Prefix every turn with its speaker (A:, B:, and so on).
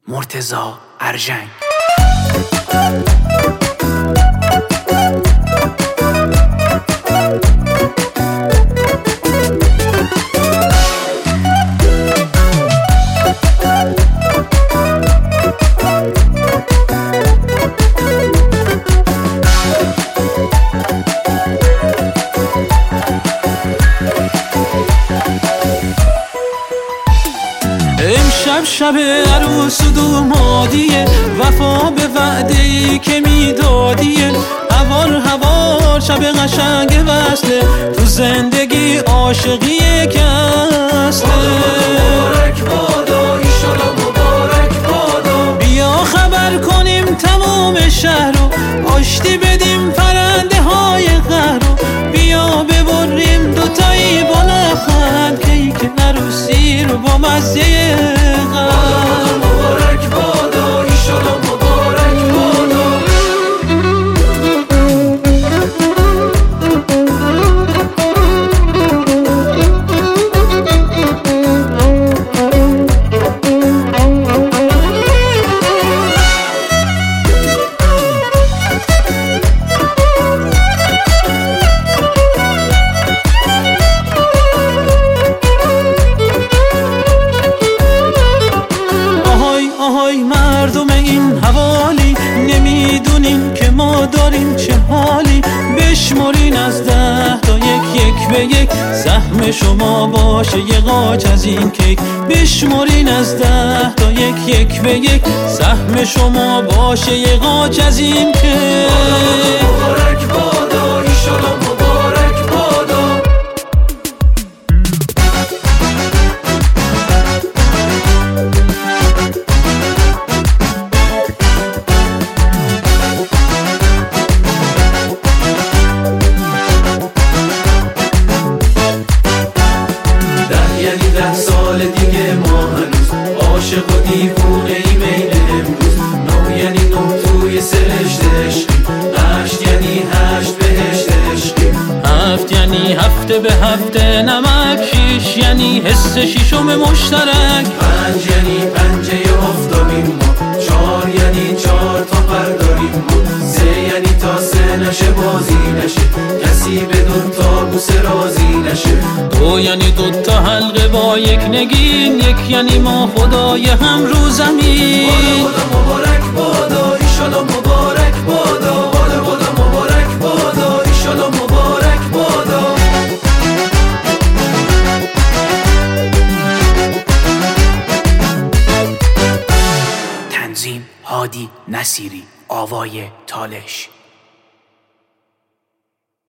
A: مرتضی ارژنگ.
B: امشب شب عروس و دومادیه، وفا به وعده‌ای که میدادیه. هوار شب قشنگ وصله، تو زندگی عاشقی که اصله. مبارک بادا ایشالا مبارک بادا، بیا خبر کنیم تمام شهر رو، آشتی بدیم پرنده های قهر رو. بیا ببریم دوتایی با لبخند، کیک عروسی رو با مزه قند. مبارک بادا ایشالا مبارک بادا. آهای مردم این حوالی، نمیدونین که ما داریم چه حالی. بشمرین از 10 تا یک به یک، سهم شما باشه یه قاچ از این کیک. بشمرین از 10 تا یک به یک، سهم شما باشه یه قاچ از این کیک. مبارک بادا ایشالا مبارک بادا. یعنی 10 سال دیگه ما هنوز عاشق و دیوونه ای میل امروز. 9 یعنی 9 توی سرشت عشقی، 8 یعنی 8 بهشت عشقی، 7 یعنی هفته به هفته نمک، 6 یعنی حس شیشم مشترک، 5 یعنی پنجه آفتابیم ما، 4 یعنی 4 تا پرداریم ما، 3 یعنی تا 3 نشه بازی نشه، کسی به 2 تا بوسه راضی نشه، 2 یعنی 2 تا حلقه با یک نگین، 1 یعنی ما خدای هم رو زمین. بادا مبارک بادا ایشالا مبارک بادا، بادا مبارک بادا ایشالا مبارک بادا.
A: تنظیم هادی نصیری، آوای تالش.